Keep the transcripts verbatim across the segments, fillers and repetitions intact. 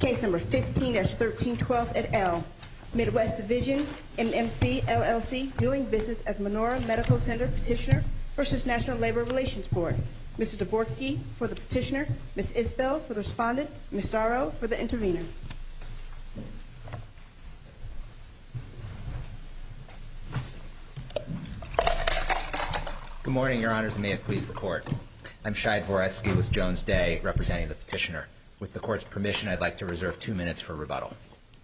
Case number fifteen dash thirteen twelve et al. Midwest Division, M M C, L L C, doing business as Menorah Medical Center petitioner versus National Labor Relations Board. Mister Dvorsky for the petitioner, Miz Isbell for the respondent, Miz Darrow for the intervener. Good morning, Your Honors, and may it please the Court. I'm Shai Dvoretsky with Jones Day, representing the petitioner. With the Court's permission, I'd like to reserve two minutes for rebuttal.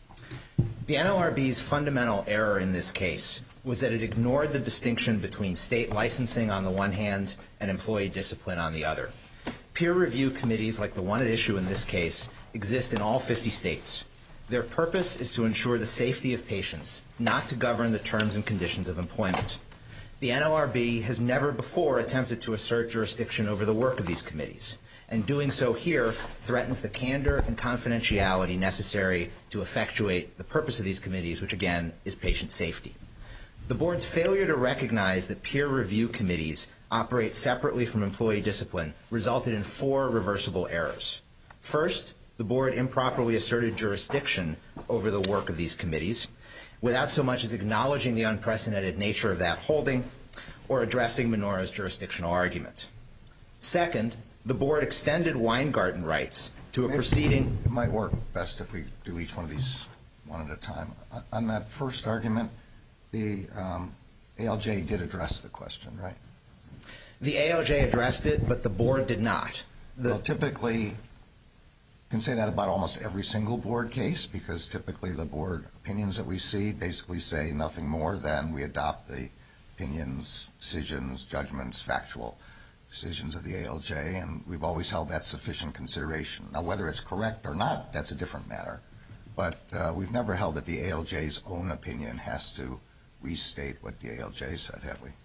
The N L R B's fundamental error in this case was that it ignored the distinction between state licensing on the one hand and employee discipline on the other. Peer review committees like the one at issue in this case exist in all fifty states. Their purpose is to ensure the safety of patients, not to govern the terms and conditions of employment. The N L R B has never before attempted to assert jurisdiction over the work of these committees, and doing so here threatens the candor and confidentiality necessary to effectuate the purpose of these committees, which again is patient safety. The Board's failure to recognize that peer review committees operate separately from employee discipline resulted in four reversible errors. First, the Board improperly asserted jurisdiction over the work of these committees without so much as acknowledging the unprecedented nature of that holding or addressing Menorah's jurisdictional argument. Second, the Board extended Weingarten rights to a Maybe proceeding. It might work best if we do each one of these one at a time. On that first argument, the um, A L J did address the question, right? The A L J addressed it, but the Board did not. The well, typically, you can say that about almost every single Board case, because typically the Board opinions that we see basically say nothing more than we adopt the opinions, decisions, judgments, factual decisions of the A L J, and we've always held that sufficient consideration. Now, whether it's correct or not, that's a different matter. But uh, we've never held that the A L J's own opinion has to restate what the A L J said, have we?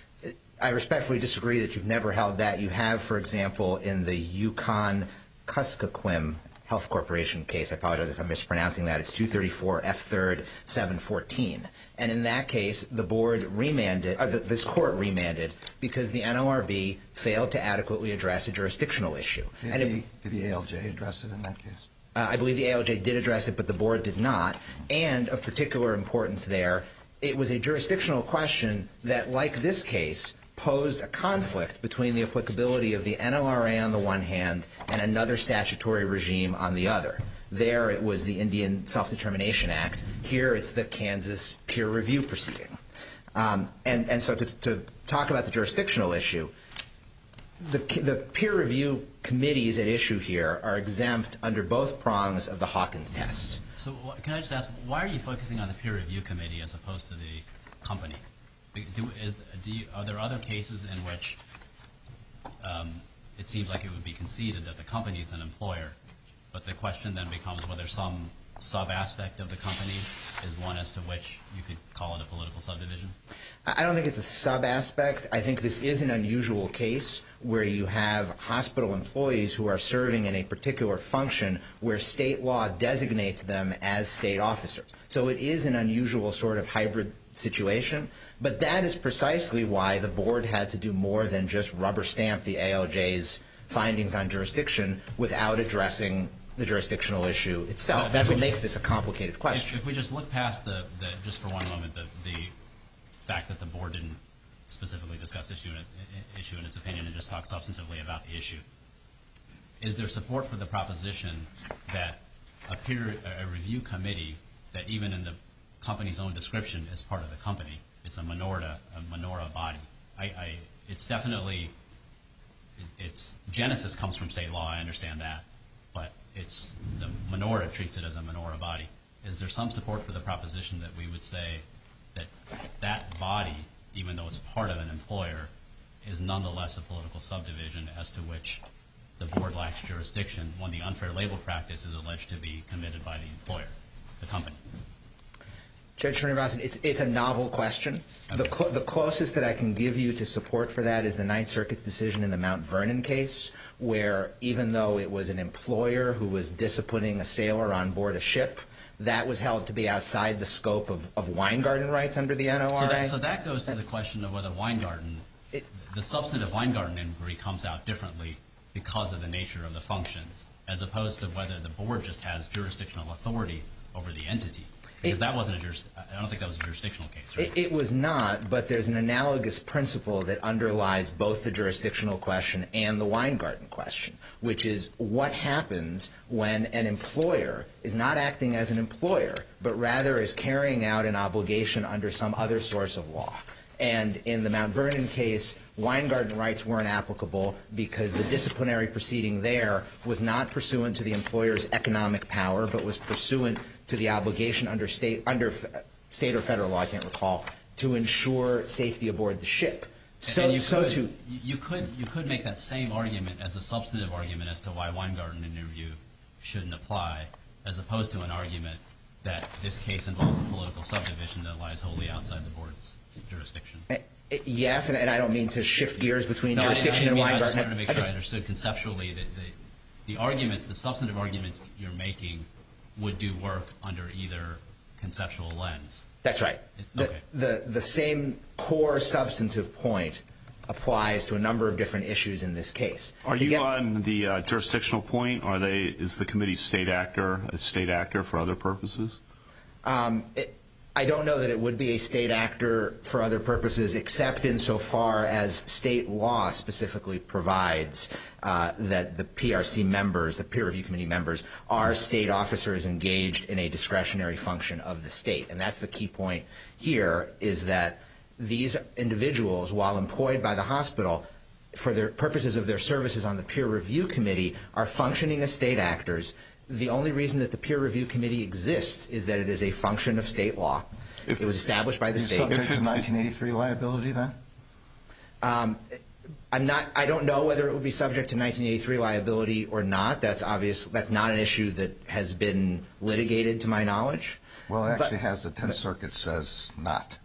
I respectfully disagree that you've never held that. You have, for example, in the Yukon Kuskokwim Health Corporation case. I apologize if I'm mispronouncing that. It's two thirty-four F third seven fourteen. And in that case, the Board remanded, uh, this Court remanded, because the N L R B failed to adequately address a jurisdictional issue. Did, and the, it, did the A L J address it in that case? Uh, I believe the A L J did address it, but the Board did not. And of particular importance there, it was a jurisdictional question that, like this case, posed a conflict between the applicability of the N L R A on the one hand and another statutory regime on the other. There it was the Indian Self-Determination Act. Here it's the Kansas peer review proceeding. Um, and, and so to, to talk about the jurisdictional issue, the, the peer review committees at issue here are exempt under both prongs of the Hawkins test. So can I just ask, why are you focusing on the peer review committee as opposed to the company? Do, is, do you, are there other cases in which um, it seems like it would be conceded that the company is an employer, but the question then becomes whether some sub-aspect of the company is one as to which you could call it a political subdivision? I don't think it's a sub-aspect. I think this is an unusual case where you have hospital employees who are serving in a particular function where state law designates them as state officers. So it is an unusual sort of hybrid situation, but that is precisely why the Board had to do more than just rubber stamp the A L J's findings on jurisdiction without addressing the jurisdictional issue itself. But That's what makes this a complicated question. If, if we just look past the, the just for one moment, the, the fact that the Board didn't specifically discuss issue in, issue in its opinion and just talk substantively about the issue, is there support for the proposition that a peer a review committee that even in the company's own description is part of the company, it's a Menorah, a Menorah body? I, I, it's definitely, its genesis comes from state law, I understand that, but it's the Menorah treats it as a Menorah body. Is there some support for the proposition that we would say that that body, even though it's part of an employer, is nonetheless a political subdivision as to which the Board lacks jurisdiction when the unfair labor practice is alleged to be committed by the employer, the company? Judge Srinivasan, it's, it's a novel question. Okay. The, cl- the closest that I can give you to support for that is the Ninth Circuit's decision in the Mount Vernon case, where even though it was an employer who was disciplining a sailor on board a ship, that was held to be outside the scope of, of Weingarten rights under the N L R A. So that, so that goes to the question of whether Weingarten, it, the substantive Weingarten inquiry comes out differently because of the nature of the functions, as opposed to whether the board just has jurisdictional authority over the entity. Because it, that wasn't a juris, I don't think that was a jurisdictional case, right? It, it was not, but there's an analogous principle that underlies both the jurisdictional question and the Weingarten question, which is what happens when an employer is not acting as an employer, but rather is carrying out an obligation under some other source of law. And in the Mount Vernon case, Weingarten rights weren't applicable because the disciplinary proceeding there was not pursuant to the employer's economic power, but was pursuant to the obligation under state under state or federal law, I can't recall, to ensure safety aboard the ship. So, and you so could, to you could you could make that same argument as a substantive argument as to why Weingarten, in your view, shouldn't apply, as opposed to an argument that this case involves a political subdivision that lies wholly outside the board's jurisdiction. Uh, yes, and, and I don't mean to shift gears between no, jurisdiction I, I mean, and Weingarten. I just wanted to make I sure just, I understood conceptually that the, the arguments, the substantive arguments you're making would do work under either conceptual lens. That's right. The, okay. the, the same core substantive point applies to a number of different issues in this case. Are you on the uh, jurisdictional point? Are they? Is the committee state actor a state actor for other purposes? Um, it, I don't know that it would be a state actor for other purposes, except insofar as state law specifically provides uh, that the P R C members, the peer review committee members, are state officers engaged in a discretionary function of the state. And that's the key point here, is that these individuals, while employed by the hospital for the purposes of their services on the peer review committee, are functioning as state actors. The only reason that the peer review committee exists is that it is a function of state law. If it was established by the state. Subject to nineteen eighty-three liability, then? Um, I'm not. I don't know whether it would be subject to nineteen eighty-three liability or not. That's obvious. That's not an issue that has been litigated, to my knowledge. Well, it actually but, has. The Tenth Circuit says not.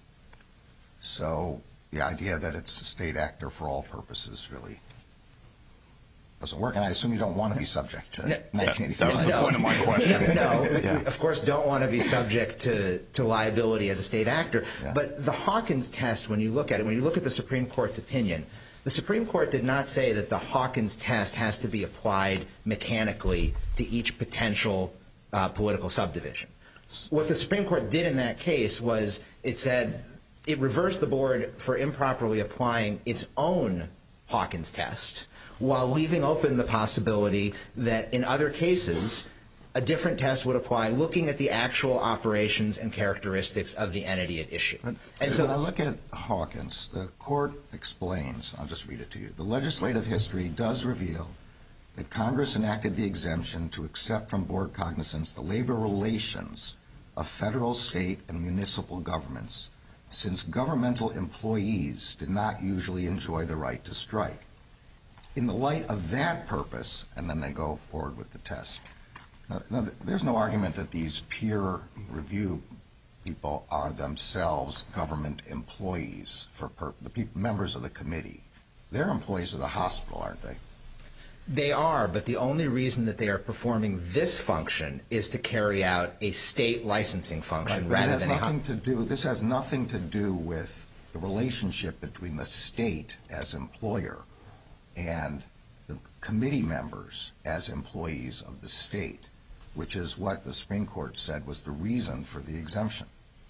So the idea that it's a state actor for all purposes really doesn't work, and I assume you don't want to be subject to no, nineteen eighty-three. That was the point of my question. No, yeah. we, of course, don't want to be subject to, to liability as a state actor. Yeah. But the Hawkins test, when you look at it, when you look at the Supreme Court's opinion, the Supreme Court did not say that the Hawkins test has to be applied mechanically to each potential uh, political subdivision. What the Supreme Court did in that case was it said it reversed the board for improperly applying its own Hawkins test, while leaving open the possibility that in other cases a different test would apply, looking at the actual operations and characteristics of the entity at issue. But and so when I look at Hawkins, the court explains, I'll just read it to you, the legislative history does reveal that Congress enacted the exemption to accept from board cognizance the labor relations of federal, state, and municipal governments, since governmental employees did not usually enjoy the right to strike. In the light of that purpose, and then they go forward with the test. Now, now, there's no argument that these peer review people are themselves government employees for per- the pe- members of the committee. They're employees of the hospital, aren't they? They are, but the only reason that they are performing this function is to carry out a state licensing function Right, rather it has than nothing a to do. This has nothing to do with the relationship between the state as employer and the committee members as employees of the state, which is what the Supreme Court said was the reason for the exemption.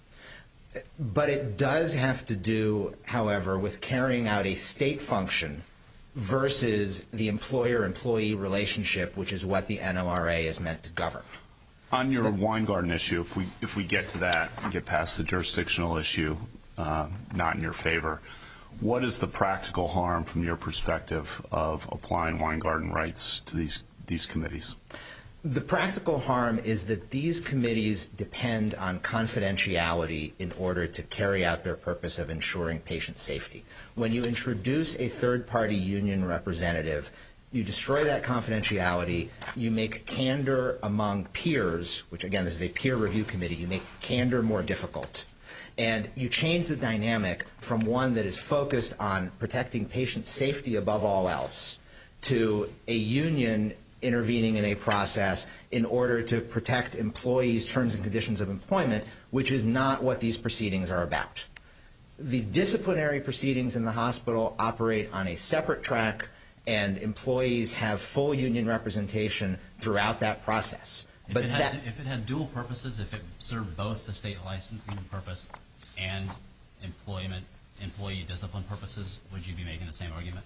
But it does have to do, however, with carrying out a state function versus the employer-employee relationship, which is what the N O R A is meant to govern. On your Weingarten issue, if we if we get to that and get past the jurisdictional issue, uh, not in your favor, what is the practical harm from your perspective of applying Weingarten rights to these these committees? The practical harm is that these committees depend on confidentiality in order to carry out their purpose of ensuring patient safety. When you introduce a third-party union representative, you destroy that confidentiality, you make candor among peers, which again, this is a peer review committee, you make candor more difficult. And you change the dynamic from one that is focused on protecting patient safety above all else to a union intervening in a process in order to protect employees' terms and conditions of employment, which is not what these proceedings are about. The disciplinary proceedings in the hospital operate on a separate track, and employees have full union representation throughout that process. If, but it had, that, if it had dual purposes, if it served both the state licensing purpose and employment, employee discipline purposes, would you be making the same argument?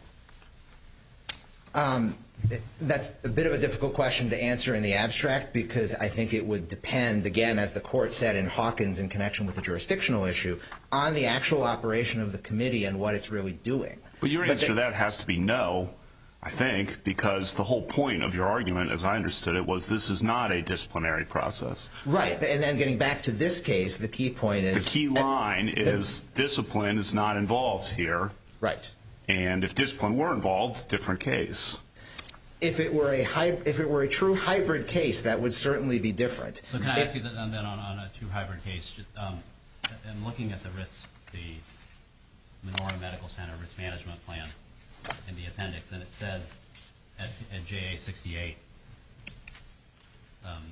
Um, that's a bit of a difficult question to answer in the abstract, because I think it would depend, again, as the court said in Hawkins in connection with the jurisdictional issue, on the actual operation of the committee and what it's really doing. But your answer but to that has to be no, I think, because the whole point of your argument, as I understood it, was this is not a disciplinary process. Right. And then getting back to this case, the key point is... The key line uh, is discipline is not involved here. Right. And if discipline were involved, different case. If it were a hy- if it were a true hybrid case, that would certainly be different. So can I if, ask you that, then on, on a true hybrid case, just, um, and looking at the risk, the Menorah Medical Center risk management plan in the appendix, and it says at, at J A sixty-eight, um,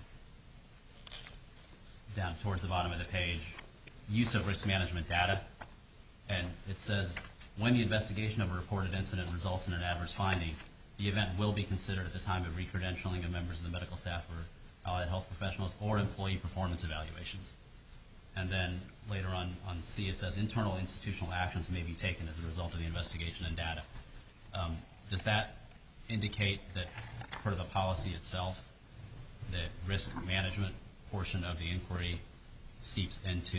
down towards the bottom of the page, use of risk management data, and it says, when the investigation of a reported incident results in an adverse finding, the event will be considered at the time of re-credentialing of members of the medical staff or allied health professionals or employee performance evaluations. And then later on, on C, it says internal institutional actions may be taken as a result of the investigation and data. Um, does that indicate that part of the policy itself, the risk management portion of the inquiry seeps into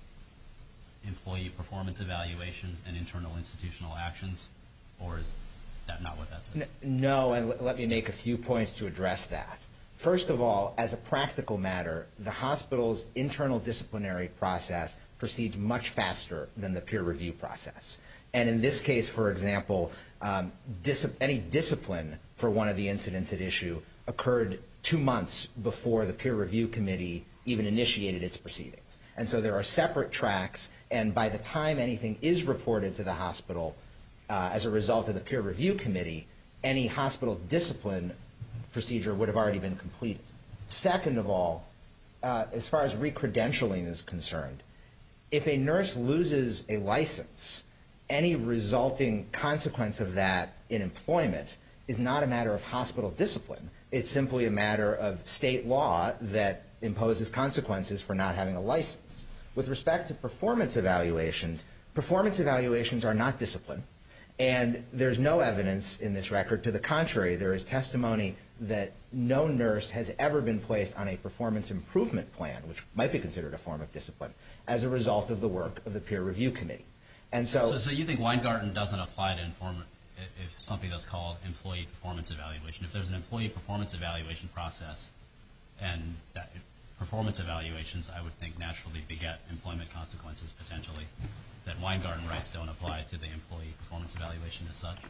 employee performance evaluations and internal institutional actions, or is that not what that says? No, and let me make a few points to address that. First of all, as a practical matter, the hospital's internal disciplinary process proceeds much faster than the peer review process. And in this case, for example, um, dis- any discipline for one of the incidents at issue occurred two months before the peer review committee even initiated its proceedings. And so there are separate tracks, and by the time anything is reported to the hospital uh, as a result of the peer review committee, any hospital discipline procedure would have already been completed. Second of all, uh, as far as re-credentialing is concerned, if a nurse loses a license, any resulting consequence of that in employment is not a matter of hospital discipline. It's simply a matter of state law that imposes consequences for not having a license. With respect to performance evaluations, performance evaluations are not discipline. And there's no evidence in this record. To the contrary, there is testimony that no nurse has ever been placed on a performance improvement plan, which might be considered a form of discipline, as a result of the work of the peer review committee. And so, so, so you think Weingarten doesn't apply to inform if something that's called employee performance evaluation? If there's an employee performance evaluation process, and that performance evaluations, I would think, naturally beget employment consequences potentially, that Weingarten rights don't apply to the employee performance evaluation as such?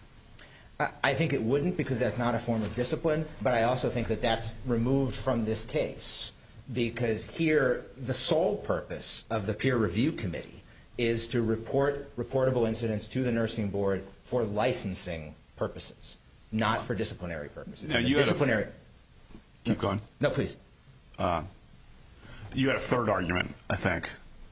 I think it wouldn't, because that's not a form of discipline, but I also think that that's removed from this case, because here the sole purpose of the peer review committee is to report reportable incidents to the nursing board for licensing purposes, not for disciplinary purposes. Now, you disciplinary. Had a, keep going. No, please. Uh, you had a third argument, I think.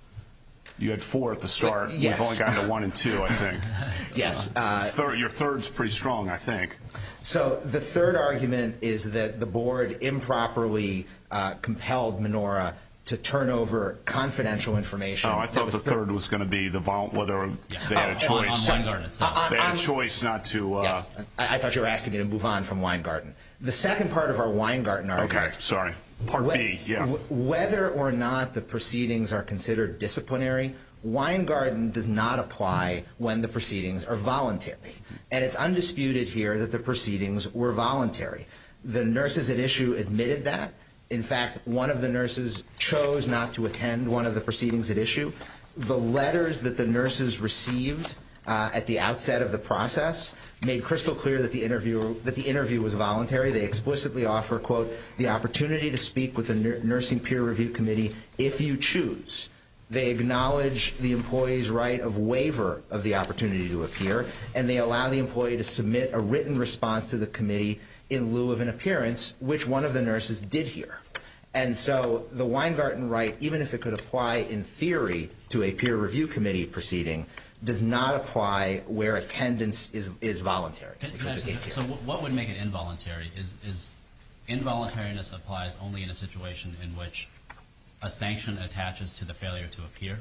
You had four at the start. Yes. We've only gotten to one and two, I think. Yes. Uh, third, your third's pretty strong, I think. So the third argument is that the board improperly uh, compelled Menorah to turn over confidential information. Oh, I thought the third was going to be the vol- whether yeah. they had a choice. On, on Weingarten itself. They had a choice not to. Uh, yes. I, I thought you were asking me to move on from Weingarten. The second part of our Weingarten argument. Okay, sorry. Part B, yeah. Whether or not the proceedings are considered disciplinary, Weingarten does not apply when the proceedings are voluntary. And it's undisputed here that the proceedings were voluntary. The nurses at issue admitted that. In fact, one of the nurses chose not to attend one of the proceedings at issue. The letters that the nurses received uh, at the outset of the process made crystal clear that the interview that the interview was voluntary. They explicitly offer, quote, the opportunity to speak with the nur- nursing peer review committee if you choose. They acknowledge the employee's right of waiver of the opportunity to appear, and they allow the employee to submit a written response to the committee in lieu of an appearance, which one of the nurses did here. And so the Weingarten right, even if it could apply in theory to a peer review committee proceeding, does not apply where attendance is is voluntary. Can, which can I was the ask, case so here. what would make it involuntary? Is, is involuntariness applies only in a situation in which a sanction attaches to the failure to appear?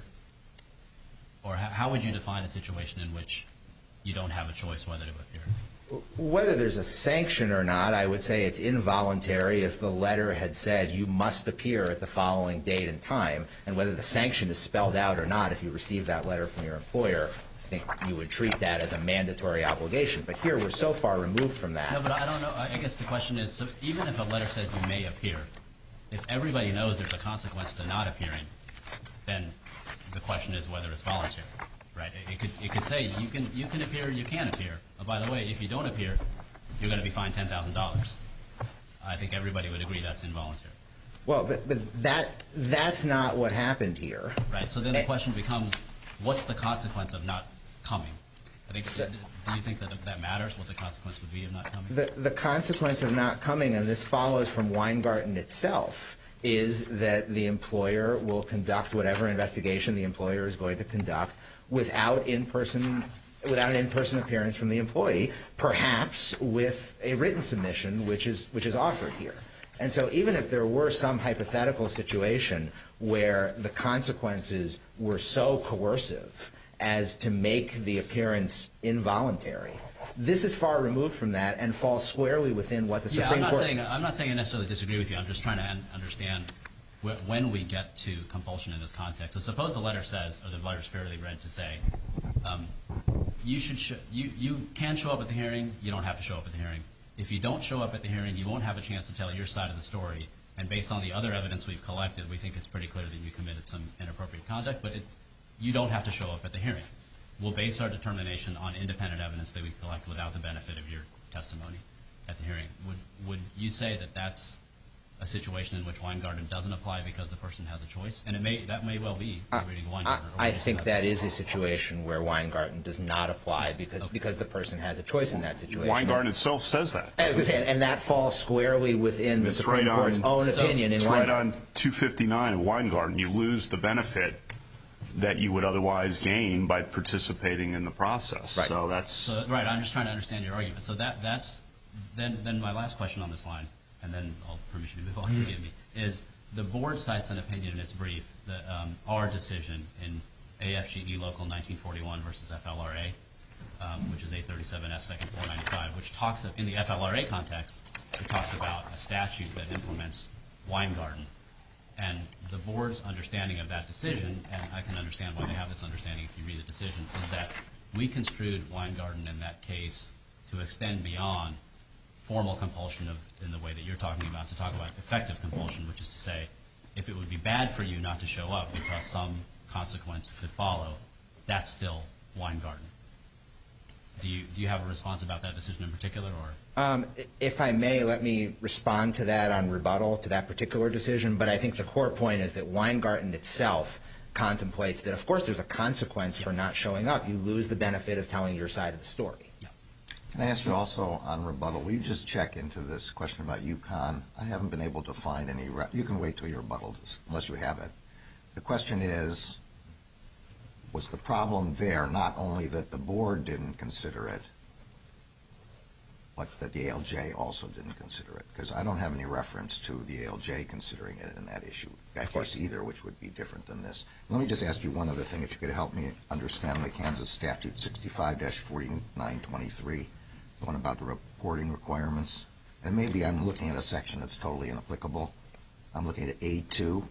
Or how, how would you define a situation in which you don't have a choice whether to appear? Whether there's a sanction or not, I would say it's involuntary if the letter had said you must appear at the following date and time, and whether the sanction is spelled out or not, if you receive that letter from your employer, I think you would treat that as a mandatory obligation. But here we're so far removed from that. No, but I don't know. I guess the question is, so even if a letter says you may appear, if everybody knows there's a consequence to not appearing, then the question is whether it's voluntary. Right? It could it could say you can you can appear, you can appear. Oh, by the way, if you don't appear, you're going to be fined ten thousand dollars. I think everybody would agree that's involuntary. Well, but, but that that's not what happened here. Right. So then the question becomes, what's the consequence of not coming? I think. Do you think that that matters? What the consequence would be of not coming? The the consequence of not coming, and this follows from Weingarten itself, is that the employer will conduct whatever investigation the employer is going to conduct without in-person without an in-person appearance from the employee, perhaps with a written submission, which is which is offered here. And so even if there were some hypothetical situation where the consequences were so coercive as to make the appearance involuntary, this is far removed from that and falls squarely within what the yeah, Supreme I'm not Court... Saying, I'm not saying I necessarily disagree with you. I'm just trying to un- understand when we get to compulsion in this context. So suppose the letter says, or the letter is fairly read to say, um, you should sh- you you can show up at the hearing. You don't have to show up at the hearing. If you don't show up at the hearing, you won't have a chance to tell your side of the story. And based on the other evidence we've collected, we think it's pretty clear that you committed some inappropriate conduct. But it's you don't have to show up at the hearing. We'll base our determination on independent evidence that we collect without the benefit of your testimony at the hearing. Would would you say that that's a situation in which Weingarten doesn't apply because the person has a choice? And it may that may well be Uh, reading Weingarten. I, I think that is a situation where Weingarten does not apply because Okay. because the person has a choice in that situation. Weingarten itself says that. I was gonna say, and that falls squarely within the It's Supreme right Court's on- own so opinion in It's right Weingarten. on two fifty-nine of Weingarten. You lose the benefit that you would otherwise gain by participating in the process. Right. So that's So, right, I'm just trying to understand your argument. So that that's then then my last question on this line, and then I'll permit you to move on. Forgive me. Is the board cites an opinion in its brief, the um, our decision in A F G E Local nineteen forty-one versus F L R A, um, which is eight thirty-seven F second four ninety-five, which talks of, in the F L R A context, it talks about a statute that implements Weingarten. And the board's understanding of that decision, and I can understand why they have this understanding if you read the decision, is that we construed Weingarten in that case to extend beyond formal compulsion of, in the way that you're talking about, to talk about effective compulsion, which is to say, if it would be bad for you not to show up because some consequence could follow, that's still Weingarten. Do you do you have a response about that decision in particular, or? Um, if I may, let me respond to that on rebuttal to that particular decision. But I think the core point is that Weingarten itself contemplates that, of course, there's a consequence for not showing up. You lose the benefit of telling your side of the story. Can I ask you also on rebuttal, will you just check into this question about UConn? I haven't been able to find any. Re- you can wait till your rebuttal, unless you have it. The question is, was the problem there not only that the board didn't consider it, but that the A L J also didn't consider it? Because I don't have any reference to the A L J considering it in that issue, that case either, which would be different than this. Let me just ask you one other thing, if you could help me understand the Kansas statute sixty-five dash forty-nine twenty-three, the one about the reporting requirements. And maybe I'm looking at a section that's totally inapplicable. I'm looking at A two.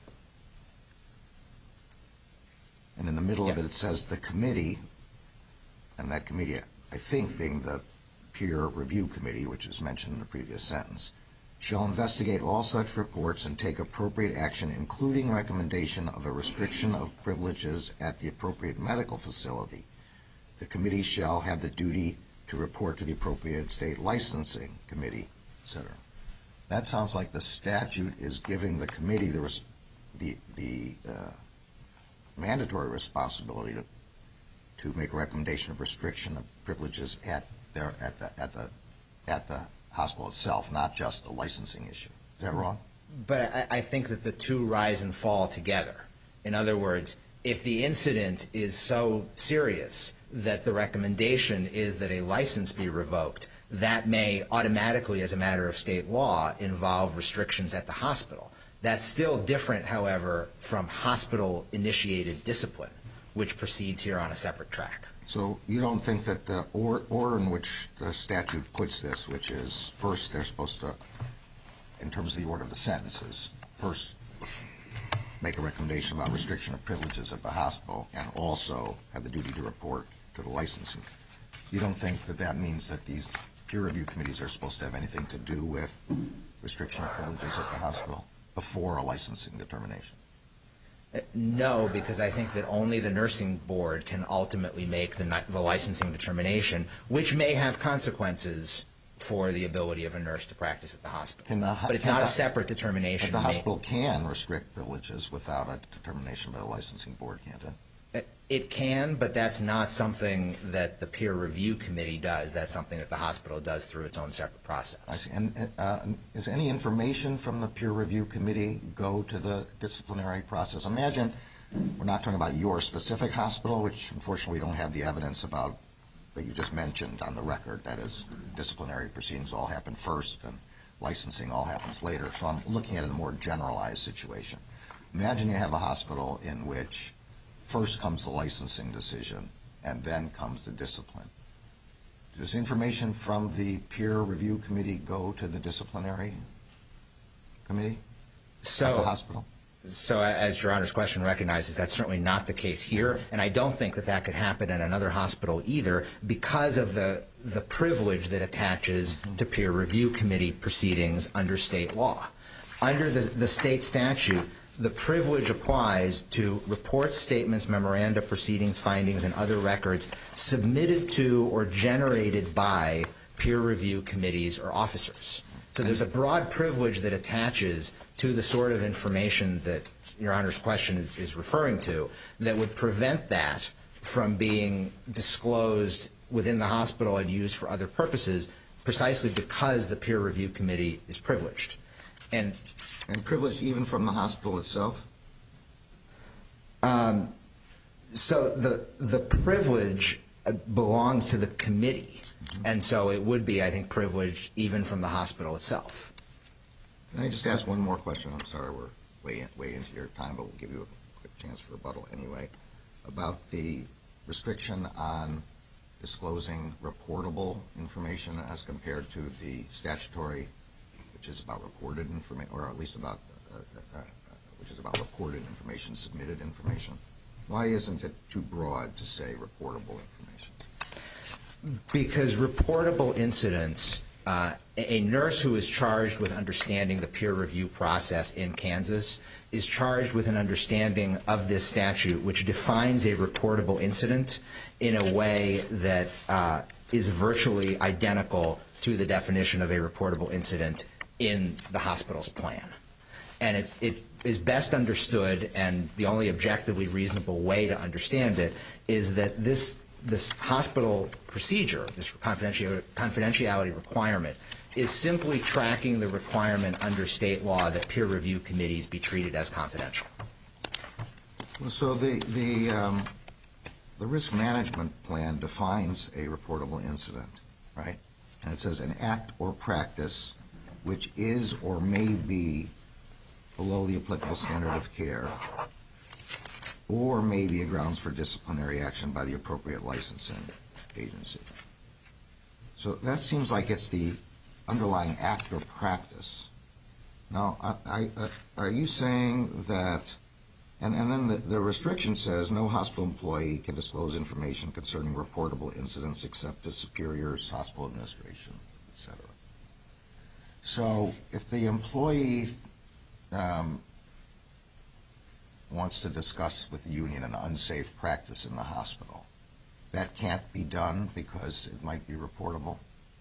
And in the middle Yes. of it, it says the committee, and that committee, I think, being the peer review committee, which is mentioned in the previous sentence, shall investigate all such reports and take appropriate action, including recommendation of a restriction of privileges at the appropriate medical facility. The committee shall have the duty to report to the appropriate state licensing committee, et cetera. That sounds like the statute is giving the committee the res- the, the uh, mandatory responsibility to to make a recommendation of restriction of privileges at their at the at the at the hospital itself, not just the licensing issue. Is that wrong? But I, I think that the two rise and fall together. In other words, if the incident is so serious that the recommendation is that a license be revoked, that may automatically, as a matter of state law, involve restrictions at the hospital. That's still different, however, from hospital-initiated discipline, which proceeds here on a separate track. So you don't think that the or- order in which the statute puts this, which is first they're supposed to, in terms of the order of the sentences, first make a recommendation about restriction of privileges at the hospital and also have the duty to report to the licensing. You don't think that that means that these peer review committees are supposed to have anything to do with restriction of privileges at the hospital before a licensing determination? No, because I think that only the nursing board can ultimately make the, the licensing determination, which may have consequences for the ability of a nurse to practice at the hospital. The, but it's not the, a separate determination. But the hospital can restrict privileges without a determination by the licensing board, can't it? It can, but that's not something that the peer review committee does. That's something that the hospital does through its own separate process. I see. And uh, does any information from the peer review committee go to the disciplinary process? Imagine we're not talking about your specific hospital, which unfortunately we don't have the evidence about that you just mentioned on the record. That is, disciplinary proceedings all happen first and licensing all happens later. So I'm looking at a more generalized situation. Imagine you have a hospital in which first comes the licensing decision, and then comes the discipline. Does information from the peer review committee go to the disciplinary committee so, at the hospital? So as Your Honor's question recognizes, that's certainly not the case here, and I don't think that that could happen in another hospital either because of the, the privilege that attaches mm-hmm. to peer review committee proceedings under state law. Under the, the state statute, the privilege applies to reports, statements, memoranda, proceedings, findings, and other records submitted to or generated by peer review committees or officers. So there's a broad privilege that attaches to the sort of information that Your Honor's question is, is referring to that would prevent that from being disclosed within the hospital and used for other purposes precisely because the peer review committee is privileged. And And privileged even from the hospital itself? Um, so the the privilege belongs to the committee, mm-hmm. and so it would be, I think, privileged even from the hospital itself. Can I just ask one more question? I'm sorry, we're way in, way into your time, but we'll give you a quick chance for rebuttal anyway. About the restriction on disclosing reportable information as compared to the statutory, which is about reported information, or at least about, uh, uh, uh, which is about reported information, submitted information. Why isn't it too broad to say reportable information? Because reportable incidents, uh, a nurse who is charged with understanding the peer review process in Kansas is charged with an understanding of this statute, which defines a reportable incident in a way that uh, is virtually identical to the definition of a reportable incident in the hospital's plan. And it's, it is best understood, and the only objectively reasonable way to understand it is that this this hospital procedure, this confidentiality, confidentiality requirement, is simply tracking the requirement under state law that peer review committees be treated as confidential. Well, so the the um, the risk management plan defines a reportable incident, right? And it says an act or practice which is or may be below the applicable standard of care, or may be a grounds for disciplinary action by the appropriate licensing agency. So that seems like it's the underlying act or practice. Now, I, I, uh, are you saying that, and, and then the, the restriction says no hospital employee can disclose information concerning reportable incidents except to superiors, hospital administration, et cetera. So if the employee um, wants to discuss with the union an unsafe practice in the hospital, that can't be done because it might be reportable?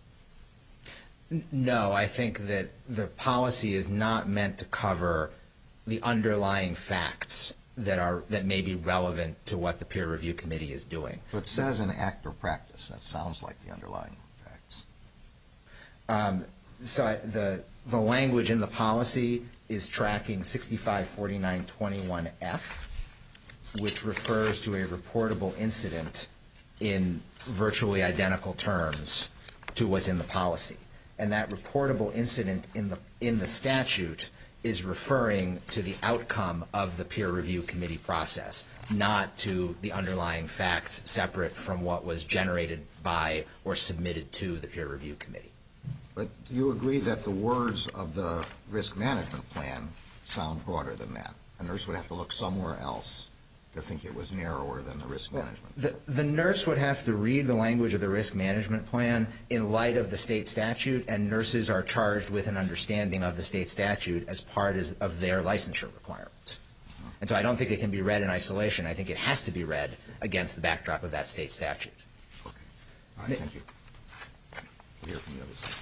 No, I think that the policy is not meant to cover the underlying facts that are that may be relevant to what the peer review committee is doing. But it says an act or practice. That sounds like the underlying facts. Um, so I, the the language in the policy is tracking sixty-five forty-nine twenty-one F, which refers to a reportable incident in virtually identical terms to what's in the policy. And that reportable incident in the in the statute is referring to the outcome of the peer review committee process, not to the underlying facts separate from what was generated by or submitted to the peer review committee. But do you agree that the words of the risk management plan sound broader than that? A nurse would have to look somewhere else to think it was narrower than the risk management plan. The, the nurse would have to read the language of the risk management plan in light of the state statute, and nurses are charged with an understanding of the state statute as part of their licensure requirements. And so I don't think it can be read in isolation. I think it has to be read against the backdrop of that state statute. Okay. All right, thank you. We'll hear from the other side.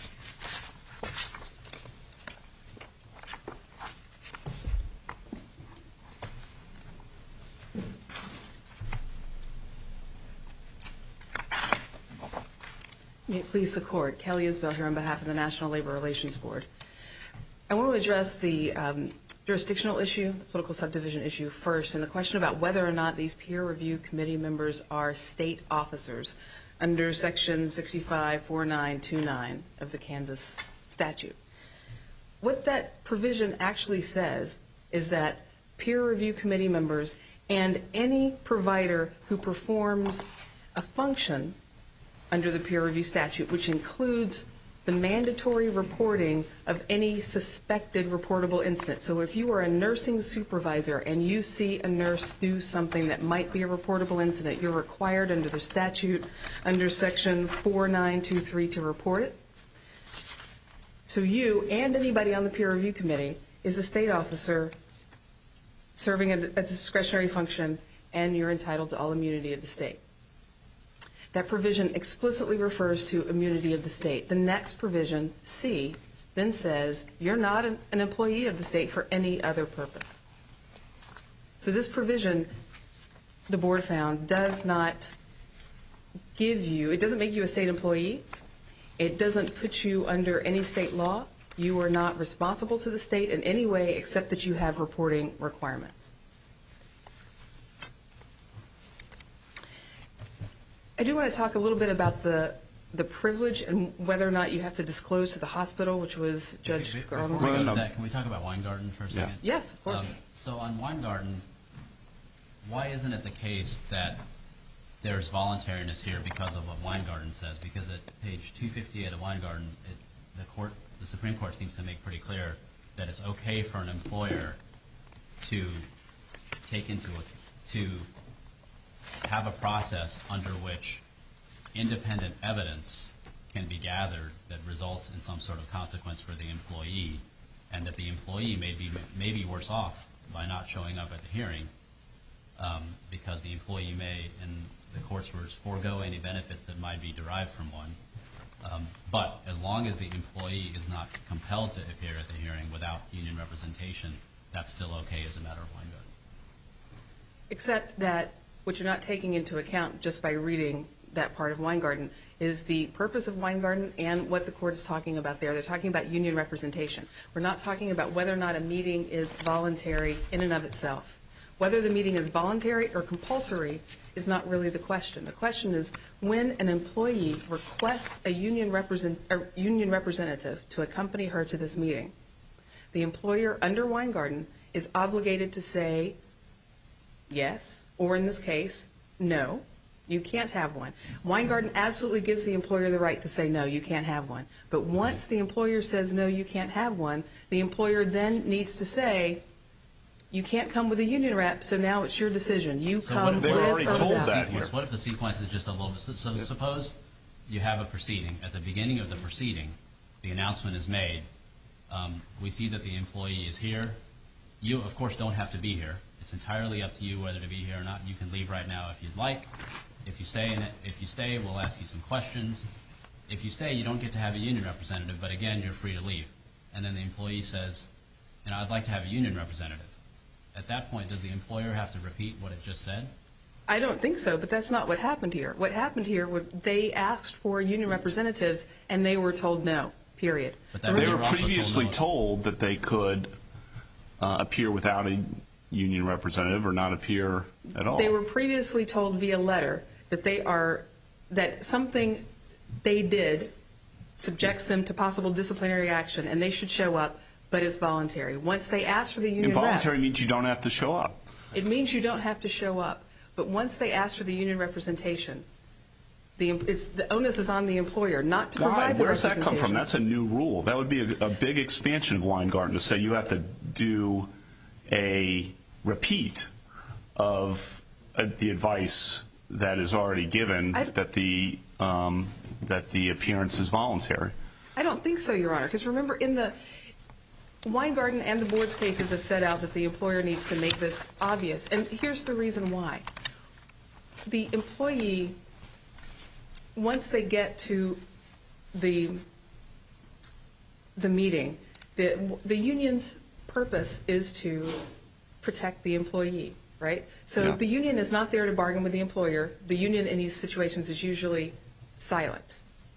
May it please the Court. Kelly Isbell here on behalf of the National Labor Relations Board. I want to address the um, jurisdictional issue, the political subdivision issue first, and the question about whether or not these peer review committee members are state officers under Section sixty-five forty-nine twenty-nine of the Kansas statute. What that provision actually says is that peer review committee members and any provider who performs a function under the peer review statute, which includes the mandatory reporting of any suspected reportable incident. So if you are a nursing supervisor and you see a nurse do something that might be a reportable incident, you're required under the statute under Section forty-nine twenty-three to report it. So you and anybody on the peer review committee is a state officer serving a, a discretionary function, and you're entitled to all immunity of the state. That provision explicitly refers to immunity of the state. The next provision, C, then says you're not an, an employee of the state for any other purpose. So this provision, the board found, does not give you, it doesn't make you a state employee. It doesn't put you under any state law. You are not responsible to the state in any way except that you have reporting requirements. I do want to talk a little bit about the the privilege and whether or not you have to disclose to the hospital, which was Judge Garland's. Before we go to that, can we talk about Weingarten for a second? Yeah. Yes, of course. Um, so on Weingarten, why isn't it the case that there's voluntariness here because of what Weingarten says? Because at page two fifty-eight of Weingarten, it, the court, the Supreme Court seems to make pretty clear that it's okay for an employer to take into a, to have a process under which independent evidence can be gathered that results in some sort of consequence for the employee, and that the employee may be, may be worse off by not showing up at the hearing um, because the employee may, in the court's words, forego any benefits that might be derived from one. Um, but as long as the employee is not compelled to appear at the hearing without union representation, that's still okay as a matter of Weingarten. Except that what you're not taking into account just by reading that part of Weingarten is the purpose of Weingarten and what the court is talking about there. They're talking about union representation. We're not talking about whether or not a meeting is voluntary in and of itself. Whether the meeting is voluntary or compulsory is not really the question. The question is when an employee requests a union, represent, a union representative to accompany her to this meeting, the employer under Weingarten is obligated to say yes, or in this case, no, you can't have one. Weingarten absolutely gives the employer the right to say no, you can't have one. But once the employer says no, you can't have one, the employer then needs to say you can't come with a union rep, so now it's your decision. You so come what if with they already or told without. that here? What if the sequence is just a little bit? So, so suppose you have a proceeding. At the beginning of the proceeding, the announcement is made. Um, we see that the employee is here. You, of course, don't have to be here. It's entirely up to you whether to be here or not. You can leave right now if you'd like. If you stay, in it, if you stay, we'll ask you some questions. If you stay, you don't get to have a union representative, but again, you're free to leave. And then the employee says, you know, I'd like to have a union representative. At that point, does the employer have to repeat what it just said? I don't think so, but that's not what happened here. What happened here was they asked for union representatives, and they were told no, period. But that They they were were also previously told, no. told that they could uh, appear without a union representative or not appear at all. They were previously told via letter that they are, that something they did subjects them to possible disciplinary action, and they should show up, but it's voluntary. Once they ask for the union Involuntary rep, means you don't have to show up. it means you don't have to show up. But once they ask for the union representation, the, it's, the onus is on the employer not to Why? provide the Where does that representation. come from? That's a new rule. That would be a, a big expansion of Weingarten to say you have to do a repeat of uh, the advice that is already given I, that the um, that the appearance is voluntary. I don't think so, Your Honor, because remember in the Weingarten and the board's cases have set out that the employer needs to make this obvious, and here's the reason why. The employee, once they get to the the meeting, the the union's purpose is to protect the employee, right? So Yeah. the union is not there to bargain with the employer. The union in these situations is usually silent.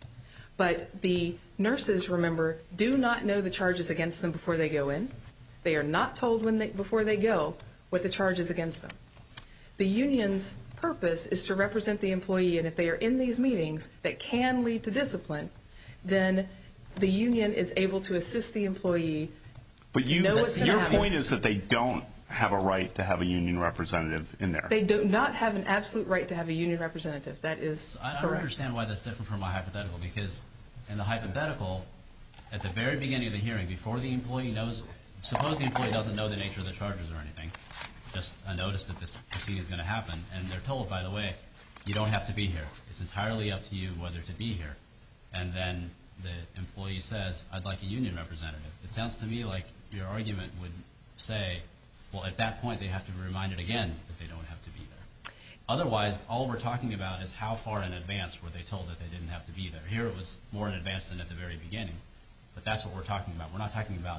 But the nurses, remember, do not know the charges against them before they go in. They are not told when they, before they go what the charge is against them. The union's purpose is to represent the employee, and if they are in these meetings that can lead to discipline, then the union is able to assist the employee. But you, know what's gonna your happen. point is that they don't have a right to have a union representative in there. They do not have an absolute right to have a union representative. That is So I, I don't correct. understand why that's different from my hypothetical, because in the hypothetical, at the very beginning of the hearing, before the employee knows, suppose the employee doesn't know the nature of the charges or anything, just a notice that this proceeding is going to happen, and they're told, by the way, you don't have to be here. It's entirely up to you whether to be here. And then the employee says, I'd like a union representative. It sounds to me like your argument would say, well, at that point, they have to be reminded again that they don't have to be there. Otherwise, all we're talking about is how far in advance were they told that they didn't have to be there. Here it was more in advance than at the very beginning. But that's what we're talking about. We're not talking about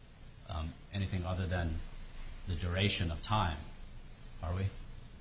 um, anything other than the duration of time, are we?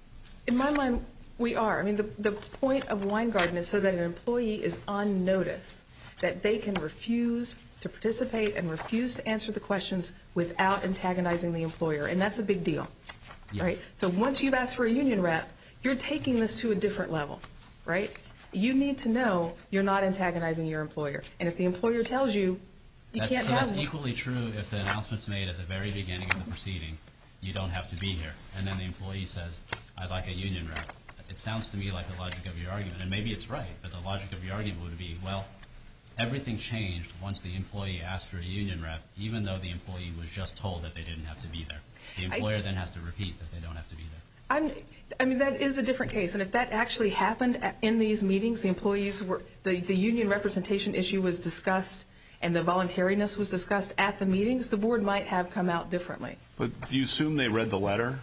In my mind, we are. I mean, the, the point of Weingarten is so that an employee is on notice, that they can refuse to participate and refuse to answer the questions without antagonizing the employer. And that's a big deal, Yeah. right? So once you've asked for a union rep, you're taking this to a different level, right? You need to know you're not antagonizing your employer. And if the employer tells you, you That's, can't so have that's one. equally true if the announcement's made at the very beginning of the proceeding, you don't have to be here. And then the employee says, I'd like a union rep. It sounds to me like the logic of your argument, and maybe it's right, but the logic of your argument would be, well, everything changed once the employee asked for a union rep, even though the employee was just told that they didn't have to be there. The employer I, then has to repeat that they don't have to be there. I'm, I mean, that is a different case. And if that actually happened at, in these meetings, the employees were, the, the union representation issue was discussed and the voluntariness was discussed at the meetings, the board might have come out differently. But do you assume they read the letter?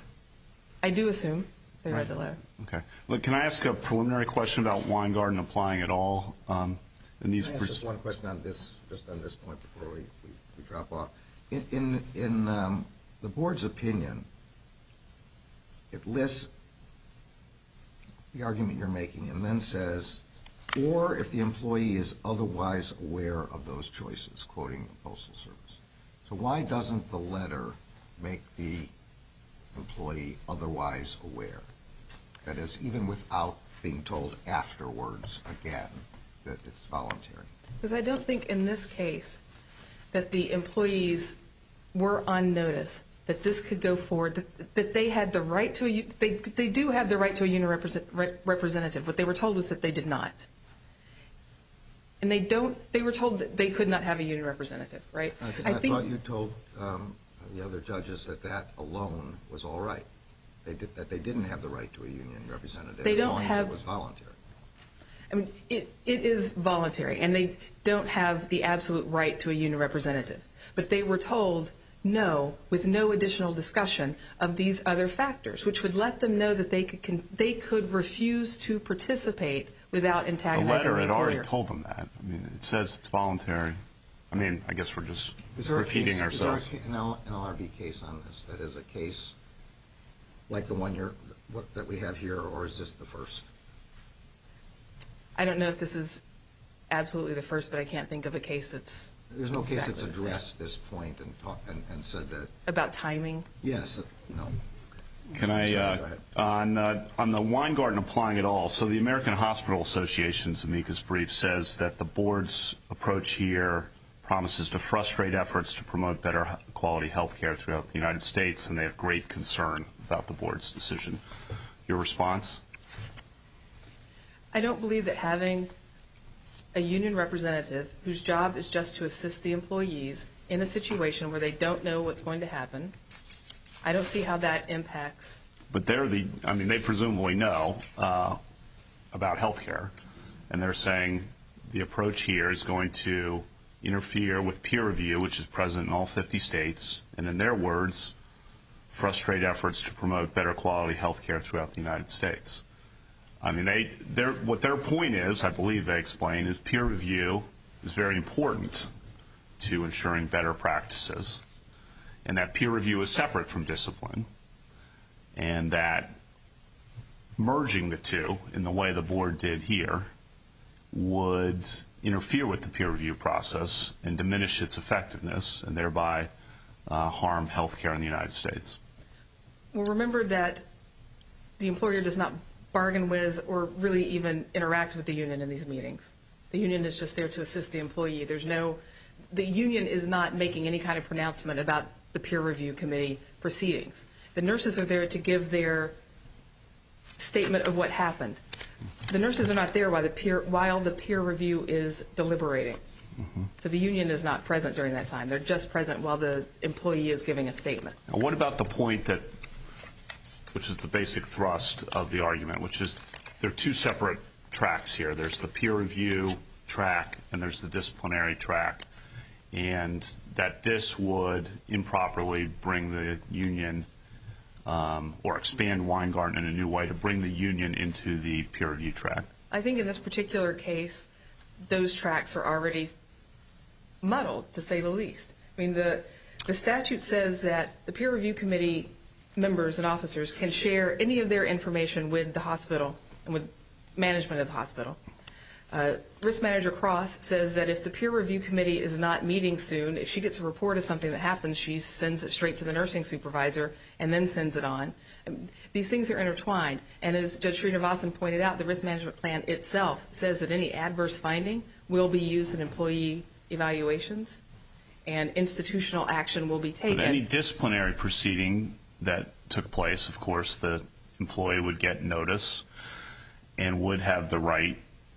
I do assume they Right. read the letter. Okay. Look, can I ask a preliminary question about Weingarten applying at all? Um, in these Can I ask just one question on this, just on this point before we, we, we drop off? In in, in um, the board's opinion, it lists the argument you're making and then says, or if the employee is otherwise aware of those choices, quoting the Postal Service. So why doesn't the letter make the employee otherwise aware? That is, even without being told afterwards again that it's voluntary. Because I don't think in this case that the employees were on notice that this could go forward, that, that they had the right to a, they, they do have the right to a union represent, representative. What they were told was that they did not. And they don't, they were told that they could not have a union representative, right? I, th- I, I think thought you told um, the other judges that that alone was all right. They did, that they didn't have the right to a union representative They as don't long have, as it was voluntary. I mean, it, it is voluntary, and they don't have the absolute right to a union representative. But they were told no, with no additional discussion of these other factors, which would let them know that they could con- they could refuse to participate without The antagonizing letter the had employer. already told them that. I mean, it says it's voluntary. I mean, I guess we're just Is there a repeating case, ourselves. Is there an L R B case on this that is a case like the one you're, what, that we have here, or is this the first? I don't know if this is absolutely the first, but I can't think of a case that's There's no case that's exactly the same. addressed this point and, talk, and, and said that, About timing? yes, no. Can I, Sorry, uh, go ahead. on, uh, on the Weingarten applying it all, so the American Hospital Association's amicus brief says that the board's approach here promises to frustrate efforts to promote better quality health care throughout the United States, and they have great concern about the board's decision. Your response? I don't believe that having a union representative whose job is just to assist the employees in a situation where they don't know what's going to happen, I don't see how that impacts. But they're the, I mean, they presumably know uh, about health care, and they're saying the approach here is going to interfere with peer review, which is present in all fifty states, and in their words, frustrate efforts to promote better quality health care throughout the United States. I mean, they, their, what their point is, I believe they explain, is peer review is very important to ensuring better practices, and that peer review is separate from discipline, and that merging the two in the way the board did here would interfere with the peer review process and diminish its effectiveness and thereby uh, harm health care in the United States. Well, remember that the employer does not bargain with or really even interact with the union in these meetings. The union is just there to assist the employee. There's no, the union is not making any kind of pronouncement about the peer review committee proceedings. The nurses are there to give their statement of what happened. The nurses are not there while the peer, while the peer review is deliberating. Mm-hmm. So the union is not present during that time. They're just present while the employee is giving a statement. Now, what about the point that, which is the basic thrust of the argument, which is there are two separate tracks here. There's the peer review track and there's the disciplinary track, and that this would improperly bring the union um, or expand Weingarten in a new way to bring the union into the peer review track? I think in this particular case, those tracks are already muddled, to say the least. I mean, the, the statute says that the peer review committee members and officers can share any of their information with the hospital and with management of the hospital. Uh, Risk Manager Cross says that if the peer review committee is not meeting soon, if she gets a report of something that happens, she sends it straight to the nursing supervisor and then sends it on. Um, these things are intertwined, and as Judge Srinivasan pointed out, the risk management plan itself says that any adverse finding will be used in employee evaluations, and institutional action will be taken. But any disciplinary proceeding that took place, of course, the employee would get notice and would have the right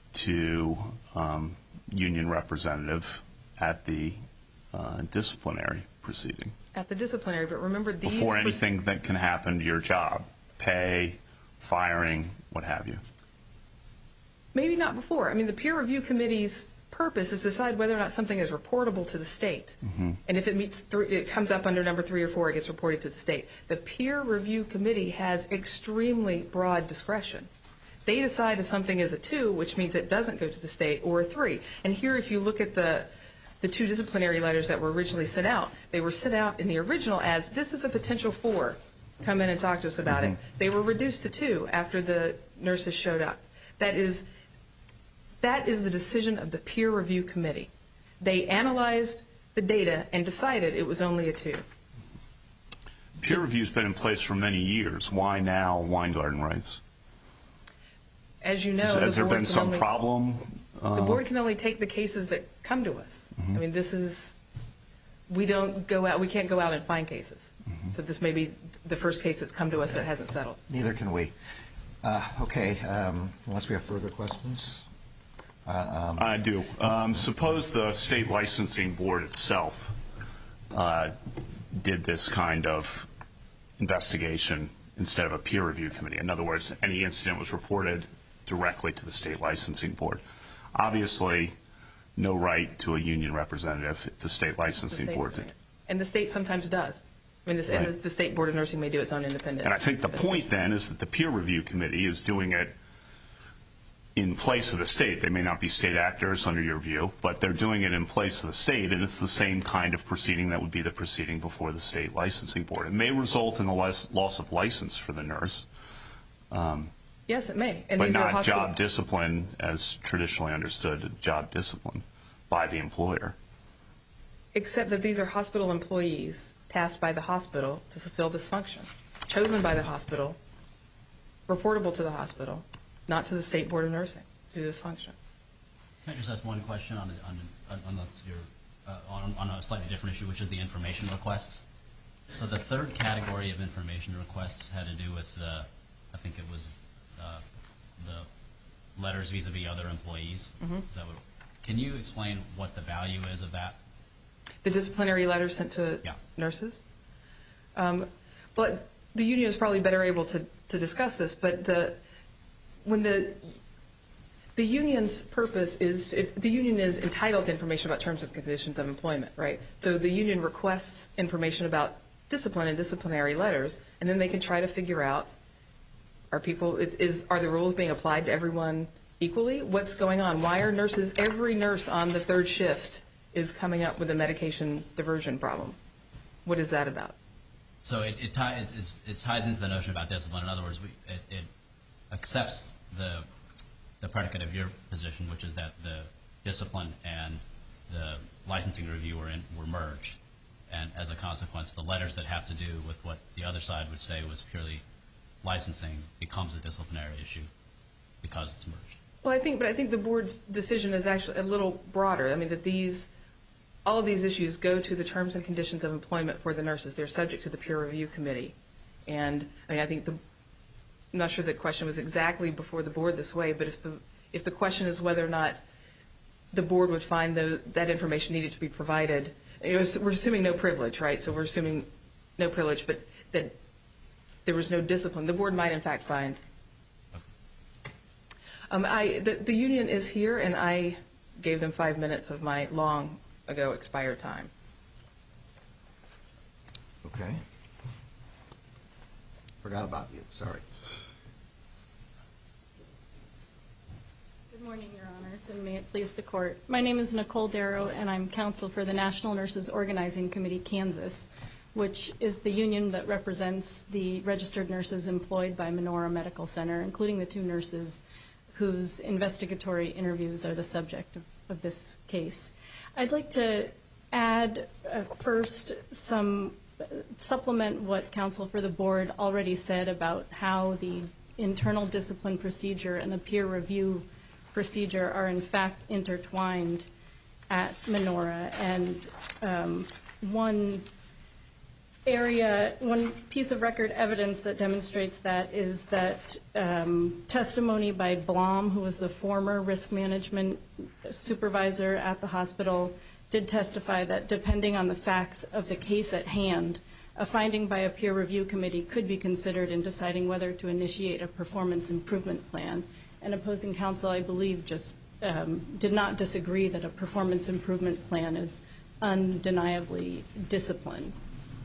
to um, union representative at the uh, disciplinary proceeding. At the disciplinary, but remember these... Before anything that can happen to your job, pay, firing, what have you. Maybe not before. I mean, the peer review committee's purpose is to decide whether or not something is reportable to the state. Mm-hmm. And if it meets, th- it comes up under number three or four, it gets reported to the state. The peer review committee has extremely broad discretion. They decide if something is a two, which means it doesn't go to the state, or a three. And here, if you look at the the two disciplinary letters that were originally sent out, they were sent out in the original as, this is a potential four. Come in and talk to us about mm-hmm. it. They were reduced to two after the nurses showed up. That is, that is the decision of the peer review committee. They analyzed the data and decided it was only a two. Peer review's been in place for many years. Why now Weingarten rights? As you know, Has, has the there been some only, problem? Uh, the board can only take the cases that come to us. Mm-hmm. I mean, this is, we don't go out, we can't go out and find cases. Mm-hmm. So this may be the first case that's come to us that hasn't settled. Neither can we. Uh, okay, um, unless we have further questions. Uh, um, I do. Um, suppose the state licensing board itself uh, did this kind of investigation instead of a peer review committee. In other words, any incident was reported directly to the state licensing board. Obviously, no right to a union representative if the state licensing the board did. And the state sometimes does. I mean, this, right. and the, the state board of nursing may do its own independent. And I think the point then is that the peer review committee is doing it in place of the state. They may not be state actors under your view, but they're doing it in place of the state, and it's the same kind of proceeding that would be the proceeding before the state licensing board. It may result in the loss of license for the nurse. Um, yes, it may. And but not job discipline as traditionally understood, job discipline by the employer. except that these are hospital employees tasked by the hospital to fulfill this function, chosen by the hospital, reportable to the hospital, not to the State Board of Nursing to do this function. Can I just ask one question on on on, on, the, your, uh, on on a slightly different issue, which is the information requests? So the third category of information requests had to do with, uh, I think it was uh, the letters vis-a-vis other employees. Mm-hmm. Is that what, can you explain what the value is of that? The disciplinary letters sent to yeah. nurses? Um, but the union is probably better able to, to discuss this, but the when the the union's purpose is, it, the union is entitled to information about terms and conditions of employment, right? So the union requests information about discipline and disciplinary letters, and then they can try to figure out, are people, is are the rules being applied to everyone equally? What's going on? Why are nurses, every nurse on the third shift is coming up with a medication diversion problem? What is that about? So it it, tie, it, it's, it ties into the notion about discipline. In other words, we, it, it accepts the the predicate of your position, which is that the discipline and the licensing review were in, were merged, and as a consequence, the letters that have to do with what the other side would say was purely licensing becomes a disciplinary issue because it's merged. Well, I think, but I think the board's decision is actually a little broader. I mean, that these, all of these issues go to the terms and conditions of employment for the nurses. They're subject to the peer review committee, and I mean, I think the, I'm not sure the question was exactly before the board this way, but if the if the question is whether or not the board would find the, that information needed to be provided, it was, we're assuming no privilege, right? So we're assuming no privilege, but that there was no discipline. The board might, in fact, find. Um, I the, the union is here, and I gave them five minutes of my long ago expired time. Okay. Forgot about you. Sorry. Good morning, Your Honors, and may it please the Court. My name is Nicole Darrow, and I'm counsel for the National Nurses Organizing Committee, Kansas, which is the union that represents the registered nurses employed by Menorah Medical Center, including the two nurses whose investigatory interviews are the subject of, of this case. I'd like to add uh, first some uh, supplement what counsel for the board already said about how the internal discipline procedure and the peer review procedure are in fact intertwined at Menorah. And um, one area, one piece of record evidence that demonstrates that is that um, testimony by Blom, who was the former risk management supervisor at the hospital, did testify that depending on the facts of the case at hand, a finding by a peer review committee could be considered in deciding whether to initiate a performance improvement plan. And opposing counsel, I believe, just um, did not disagree that a performance improvement plan is undeniably discipline.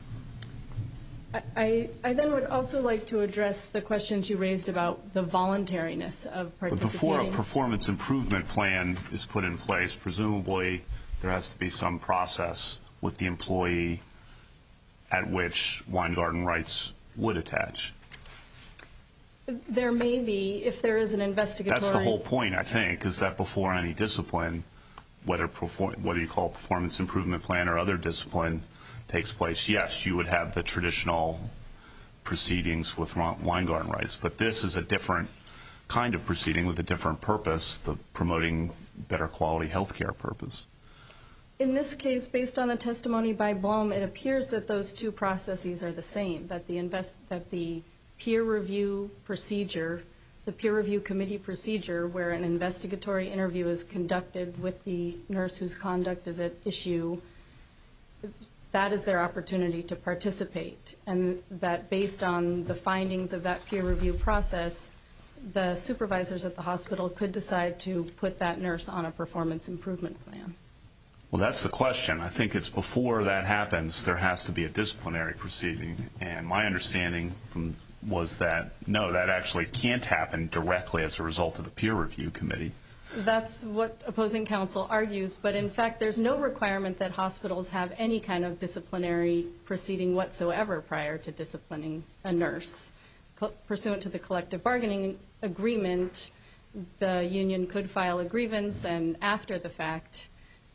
I, I then would also like to address the questions you raised about the voluntariness of participating. But before a performance improvement plan is put in place, presumably there has to be some process with the employee at which Weingarten rights would attach. There may be, if there is an investigatory. That's the whole point, I think, is that before any discipline, whether perform, whether you call it performance improvement plan or other discipline takes place, yes, you would have the traditional proceedings with Weingarten rights. But this is a different kind of proceeding with a different purpose, the promoting better quality health care purpose. In this case, based on the testimony by Blom, it appears that those two processes are the same, that the invest, that the peer review procedure, the peer review committee procedure where an investigatory interview is conducted with the nurse whose conduct is at issue, that is their opportunity to participate, and that based on the findings of that peer review process, the supervisors at the hospital could decide to put that nurse on a performance improvement plan. Well, that's the question. I think it's before that happens, there has to be a disciplinary proceeding. And my understanding from was that, no, that actually can't happen directly as a result of the peer review committee. That's what opposing counsel argues, but in fact there's no requirement that hospitals have any kind of disciplinary proceeding whatsoever prior to disciplining a nurse. Co- pursuant to the collective bargaining agreement, the union could file a grievance, and after the fact,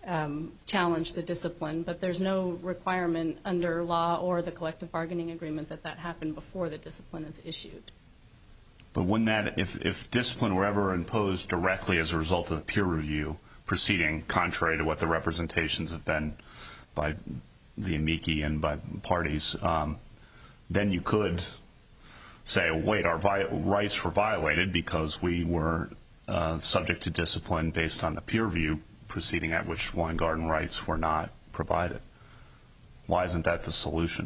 um, challenge the discipline, but there's no requirement under law or the collective bargaining agreement that that happen before the discipline is issued. But wouldn't that, if, if discipline were ever imposed directly as a result of the peer review proceeding, contrary to what the representations have been by the amici and by parties, um, then you could say, wait, our vi- rights were violated because we were uh, subject to discipline based on the peer review proceeding at which Weingarten rights were not provided. Why isn't that the solution?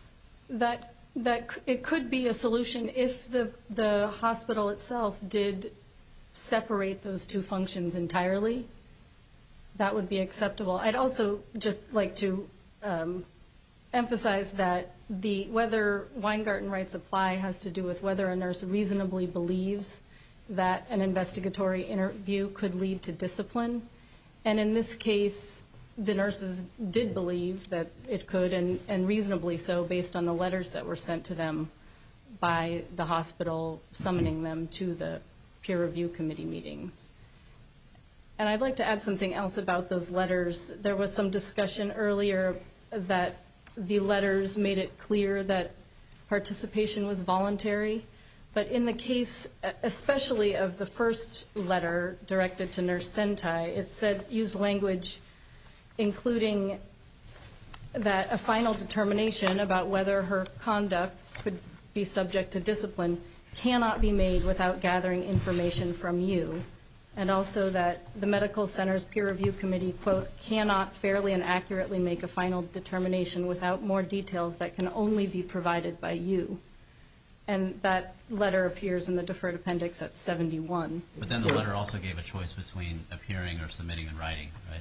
That that it could be a solution if the the hospital itself did separate those two functions entirely. That would be acceptable. I'd also just like to um, emphasize that the whether Weingarten rights apply has to do with whether a nurse reasonably believes that an investigatory interview could lead to discipline. And in this case, the nurses did believe that it could, and, and reasonably so, based on the letters that were sent to them by the hospital summoning them to the peer review committee meetings. And I'd like to add something else about those letters. There was some discussion earlier that the letters made it clear that participation was voluntary. But in the case, especially of the first letter directed to Nurse Sentai, it said, used language including that a final determination about whether her conduct could be subject to discipline cannot be made without gathering information from you. And also that the medical center's peer review committee, quote, cannot fairly and accurately make a final determination without more details that can only be provided by you. And that letter appears in the deferred appendix at seventy-one. But then the letter also gave a choice between appearing or submitting in writing, right?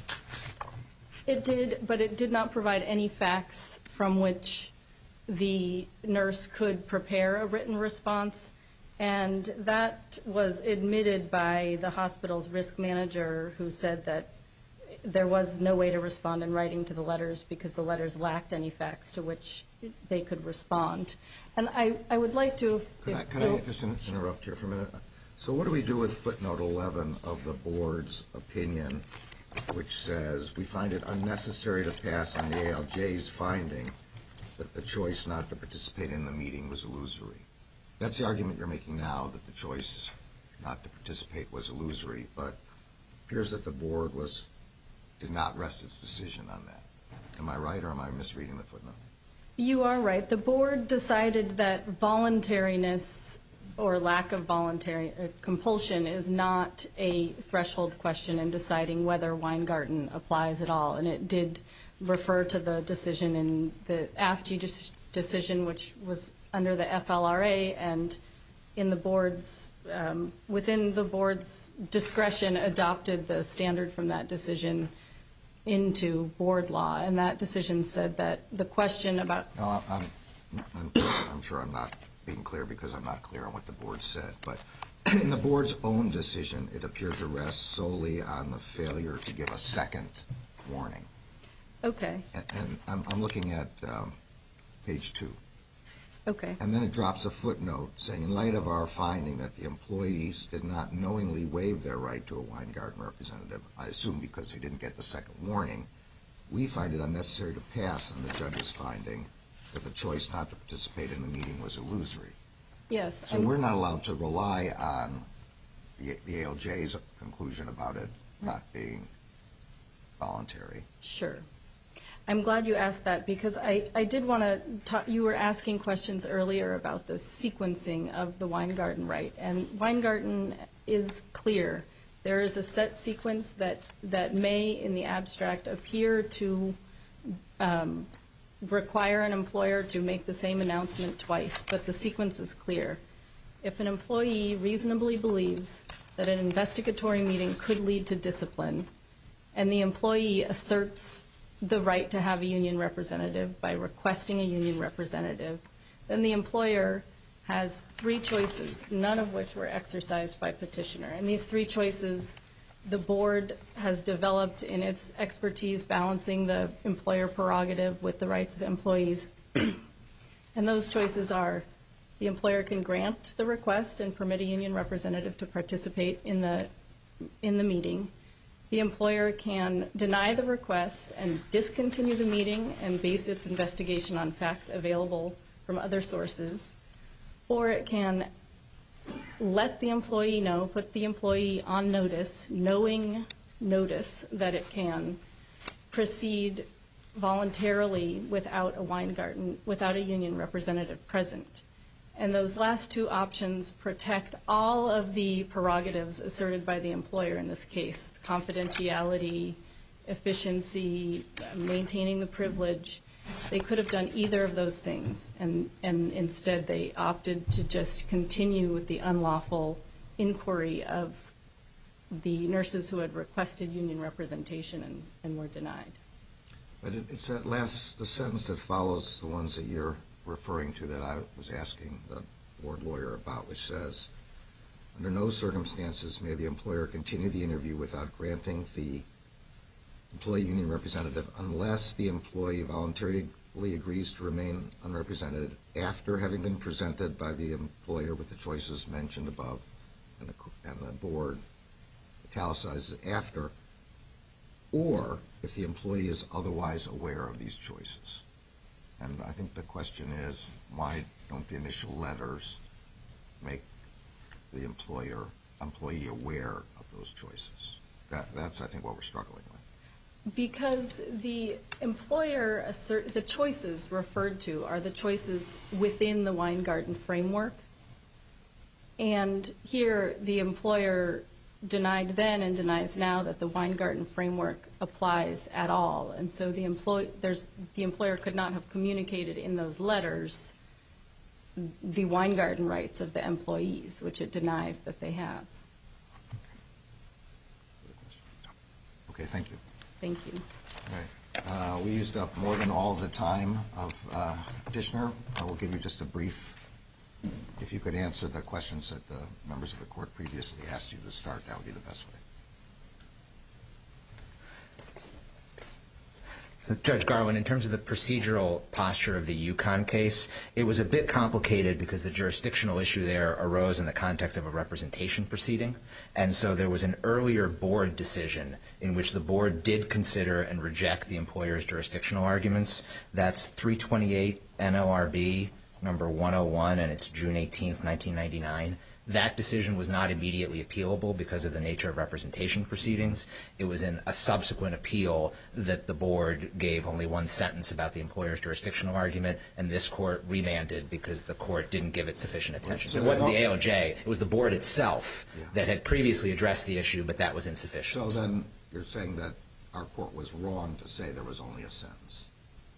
It did, but it did not provide any facts from which the nurse could prepare a written response. And that was admitted by the hospital's risk manager, who said that there was no way to respond in writing to the letters because the letters lacked any facts to which they could respond. And I, I would like to... If, could I, could I just interrupt here for a minute? So what do we do with footnote eleven of the board's opinion, which says, we find it unnecessary to pass on the A L J's finding that the choice not to participate in the meeting was illusory? That's the argument you're making now, that the choice not to participate was illusory, but it appears that the board was did not rest its decision on that. Am I right, or am I misreading the footnote? You are right. The board decided that voluntariness or lack of voluntary uh, compulsion is not a threshold question in deciding whether Weingarten applies at all, and it did refer to the decision in the A F G decision, which was under the F L R A, and in the board's um, within the board's discretion adopted the standard from that decision into board law, and that decision said that the question about... No, I'm, I'm, I'm sure I'm not being clear because I'm not clear on what the board said, but in the board's own decision, it appeared to rest solely on the failure to give a second warning. Okay. And, and I'm, I'm looking at um, page two. Okay. And then it drops a footnote saying, in light of our finding that the employees did not knowingly waive their right to a Weingarten representative, I assume because they didn't get the second warning, we find it unnecessary to pass on the judge's finding that the choice not to participate in the meeting was illusory. Yes. So we're not allowed to rely on the, the A L J's conclusion about it not being voluntary. Sure. I'm glad you asked that because I, I did want to talk, you were asking questions earlier about the sequencing of the Weingarten right, and Weingarten is clear. There is a set sequence that, that may, in the abstract, appear to um, require an employer to make the same announcement twice, but the sequence is clear. If an employee reasonably believes that an investigatory meeting could lead to discipline, and the employee asserts the right to have a union representative by requesting a union representative, then the employer has three choices, none of which were exercised by petitioner. And these three choices the board has developed in its expertise balancing the employer prerogative with the rights of employees. And those choices are the employer can grant the request and permit a union representative to participate in the in the meeting. the employer can deny the request and discontinue the meeting and base its investigation on facts available from other sources, or it can let the employee know, put the employee on notice, knowing notice that it can proceed voluntarily without a Weingarten, without a union representative present. And those last two options protect all of the prerogatives asserted by the employer in this case: confidentiality, efficiency, maintaining the privilege. They could have done either of those things, and, and instead they opted to just continue with the unlawful inquiry of the nurses who had requested union representation and, and were denied. But it, it's that last, the sentence that follows the ones that you're referring to that I was asking the board lawyer about, which says, under no circumstances may the employer continue the interview without granting the employee union representative unless the employee voluntarily agrees to remain unrepresented after having been presented by the employer with the choices mentioned above, and the, and the board italicizes after, or if the employee is otherwise aware of these choices. And I think the question is, why don't the initial letters make the employer employee aware of those choices? That, that's, I think, what we're struggling with. Because the employer assert, the choices referred to are the choices within the Weingarten framework. And here the employer denied then and denies now that the Weingarten framework applies at all. And so the employ there's the employer could not have communicated in those letters the Weingarten rights of the employees, which it denies that they have. Okay, thank you. Thank you. All right. Uh, we used up more than all the time of uh, petitioner. I will give you just a brief. If you could answer the questions that the members of the court previously asked you to start, that would be the best way. So, Judge Garwin, in terms of the procedural posture of the Yukon case, it was a bit complicated because the jurisdictional issue there arose in the context of a representation proceeding. And so there was an earlier board decision in which the board did consider and reject the employer's jurisdictional arguments. That's three twenty-eight N L R B number one oh one, and it's June eighteenth, nineteen ninety-nine. That decision was not immediately appealable because of the nature of representation proceedings. It was in a subsequent appeal that the board gave only one sentence about the employer's jurisdictional argument, and this court remanded because the court didn't give it sufficient attention. So it wasn't the A L J, it was the board itself yeah. that had previously addressed the issue, but that was insufficient. So then you're saying that our court was wrong to say there was only a sentence?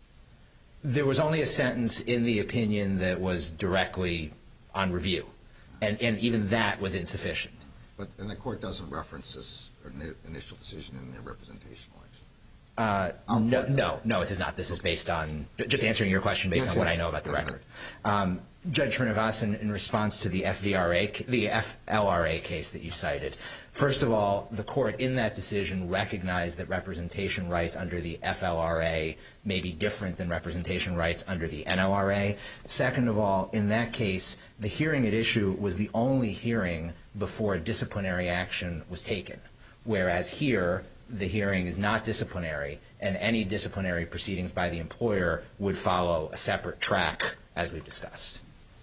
There was only a sentence in the opinion that was directly on review. And, and even that was insufficient. But and the court doesn't reference this initial decision in the representation election? Uh, no, no, no, it does not. This is based on, just answering your question based yes, on what yes. I know about the record. Um, Judge Srinivasan, in response to the F V R A, the F L R A case that you cited, first of all, the court in that decision recognized that representation rights under the F L R A may be different than representation rights under the N L R A. Second of all, in that case, the hearing at issue was the only hearing before disciplinary action was taken, whereas here the hearing is not disciplinary, and any disciplinary proceedings by the employer would follow a separate track, as we've discussed.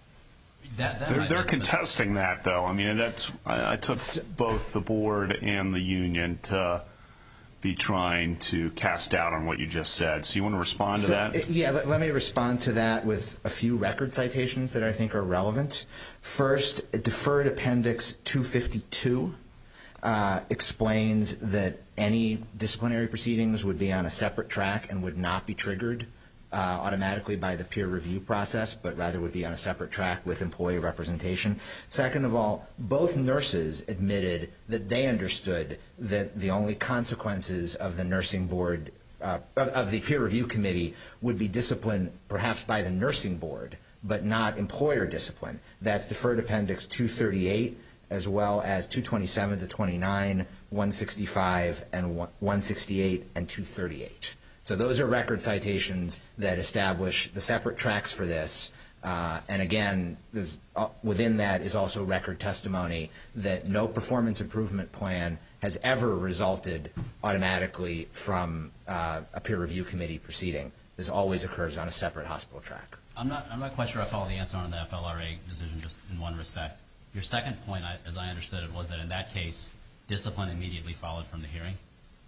That, that they're they're contesting that, though. I mean, that's I, I took both the board and the union to be trying to cast doubt on what you just said. So you want to respond so, to that? Yeah, let, let me respond to that with a few record citations that I think are relevant. First, Deferred Appendix two fifty-two uh, explains that any disciplinary proceedings would be on a separate track and would not be triggered Uh, automatically by the peer review process, but rather would be on a separate track with employee representation. Second of all, both nurses admitted that they understood that the only consequences of the nursing board, uh, of, of the peer review committee, would be discipline perhaps by the nursing board, but not employer discipline. That's Deferred Appendix two thirty-eight, as well as two twenty-seven to twenty-nine, one sixty-five, and one sixty-eight, and two thirty-eight. So those are record citations that establish the separate tracks for this Uh, and again, there's, uh, within that is also record testimony that no performance improvement plan has ever resulted automatically from uh, a peer review committee proceeding. This always occurs on a separate hospital track. I'm not, I'm not quite sure I follow the answer on the F L R A decision just in one respect. Your second point, I, as I understood it, was that in that case, discipline immediately followed from the hearing?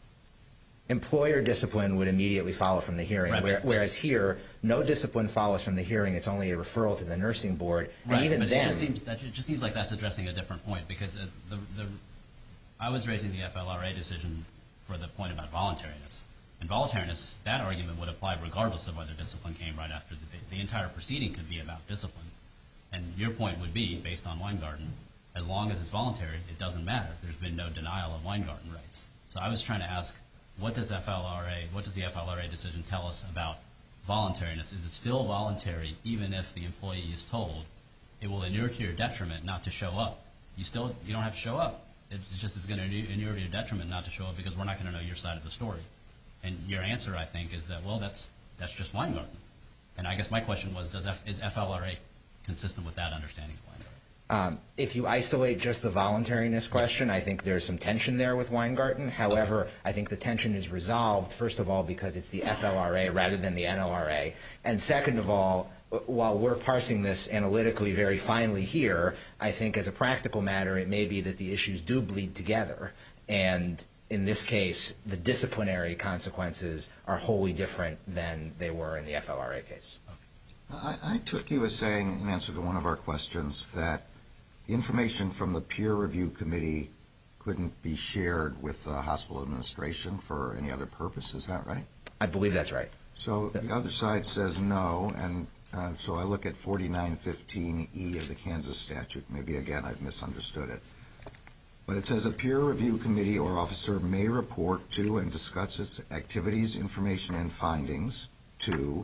Employer discipline would immediately follow from the hearing, right, where, whereas here, no discipline follows from the hearing. It's only a referral to the nursing board. Right, and even but then, it just, seems, that, it just seems like that's addressing a different point, because as the, the, I was raising the F L R A decision for the point about voluntariness. And voluntariness, that argument would apply regardless of whether discipline came right after the, the entire proceeding could be about discipline. And your point would be, based on Weingarten, as long as it's voluntary, it doesn't matter. There's been no denial of Weingarten rights. So I was trying to ask, what does F L R A, what does the F L R A decision tell us about voluntariness? Is it still voluntary even if the employee is told it will inure to your detriment not to show up? You still, you don't have to show up. It just is going to inure to your detriment not to show up because we're not going to know your side of the story. And your answer, I think, is that, well, that's that's just Weingarten. And I guess my question was, does F, is F L R A consistent with that understanding of Weingarten? Um, if you isolate just the voluntariness question, I think there's some tension there with Weingarten. However, okay. I think the tension is resolved, first of all, because it's the F L R A rather than the N O R A. And second of all, while we're parsing this analytically very finely here, I think as a practical matter, it may be that the issues do bleed together. And in this case, the disciplinary consequences are wholly different than they were in the F L R A case. I, I took you as saying, in answer to one of our questions, that the information from the peer review committee couldn't be shared with the hospital administration for any other purpose. Is that right? I believe that's right. So the other side says no, and uh, so I look at forty-nine fifteen E of the Kansas statute. Maybe, again, I've misunderstood it. But it says a peer review committee or officer may report to and discuss its activities, information, and findings to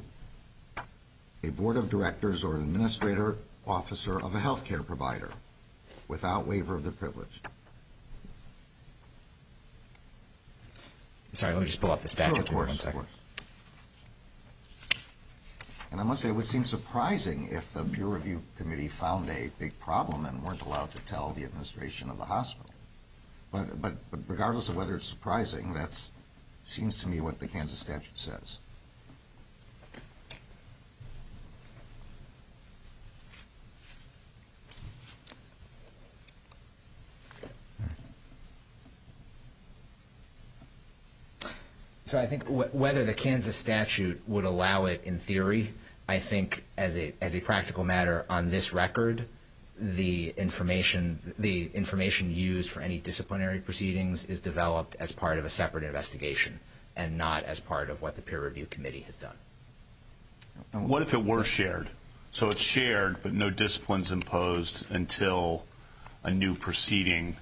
a board of directors or an administrator officer of a healthcare provider without waiver of the privilege. Sorry, let me just pull up the statute. Sure, of course, one second. Of course. And I must say, it would seem surprising if the peer review committee found a big problem and weren't allowed to tell the administration of the hospital. But, but, but regardless of whether it's surprising, that seems to me what the Kansas statute says. So I think w whether the Kansas statute would allow it in theory, I think as a as a practical matter on this record, the information the information used for any disciplinary proceedings is developed as part of a separate investigation and not as part of what the peer review committee has done. What if it were shared? So it's shared, but no discipline's imposed until a new proceeding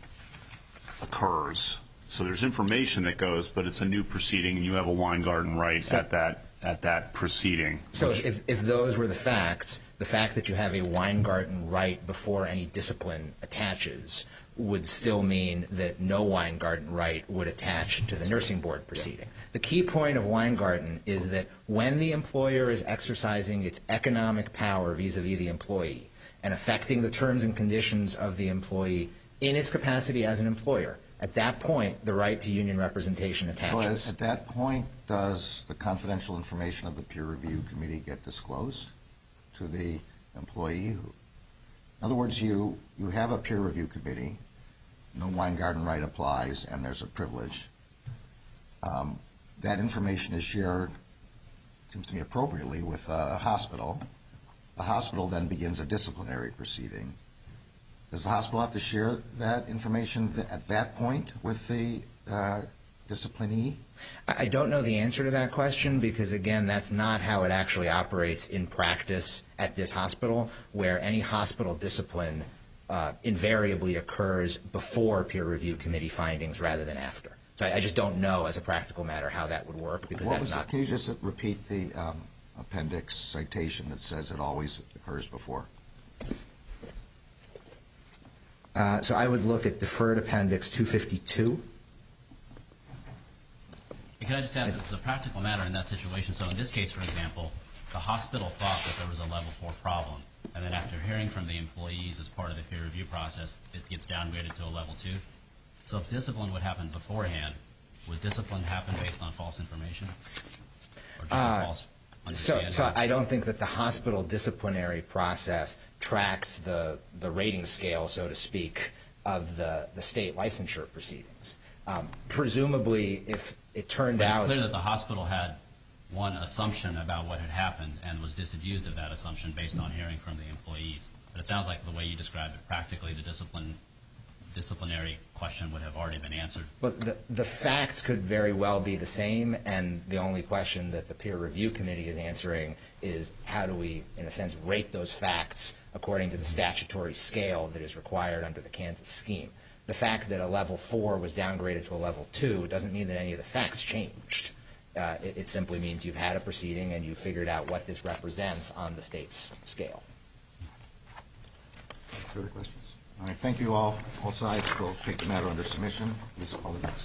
occurs. So there's information that goes, but it's a new proceeding, and you have a Weingarten right so, at that at that proceeding. So if, if those were the facts, the fact that you have a Weingarten right before any discipline attaches would still mean that no Weingarten right would attach to the nursing board proceeding. The key point of Weingarten is that when the employer is exercising its economic power vis-a-vis the employee and affecting the terms and conditions of the employee in its capacity as an employer, at that point, the right to union representation attaches. So at that point, does the confidential information of the peer review committee get disclosed to the employee? In other words, you, you have a peer review committee, no Weingarten right applies, and there's a privilege. Um, that information is shared, seems to me appropriately, with a hospital. The hospital then begins a disciplinary proceeding. Does the hospital have to share that information th at that point with the uh, disciplinee? I don't know the answer to that question because, again, that's not how it actually operates in practice at this hospital, where any hospital discipline uh, invariably occurs before peer review committee findings rather than after. So I, I just don't know, as a practical matter, how that would work because what that's was not. It? Can you just repeat the um, appendix citation that says it always occurs before? Uh, so I would look at deferred appendix two fifty-two. Can I just ask, as a practical matter in that situation, so in this case, for example, the hospital thought that there was a level four problem, and then after hearing from the employees as part of the peer review process, it gets downgraded to a level two. So if discipline would happen beforehand, would discipline happen based on false information? Or just Uh, a false So, understanding? so I don't think that the hospital disciplinary process tracks the, the rating scale, so to speak, of the, the state licensure proceedings. Um, presumably, if it turned But out... it's clear that the hospital had one assumption about what had happened and was disabused of that assumption based on hearing from the employees. But it sounds like the way you described it, practically the discipline, disciplinary question would have already been answered. But the, the facts could very well be the same, and the only question that the peer review committee is answering is how do we, in a sense, rate those facts according to the statutory scale that is required under the Kansas scheme. The fact that a level four was downgraded to a level two doesn't mean that any of the facts changed. Uh, it, it simply means you've had a proceeding and you figured out what this represents on the state's scale. Further questions? All right, thank you all. All sides will take the matter under submission. Please call the next.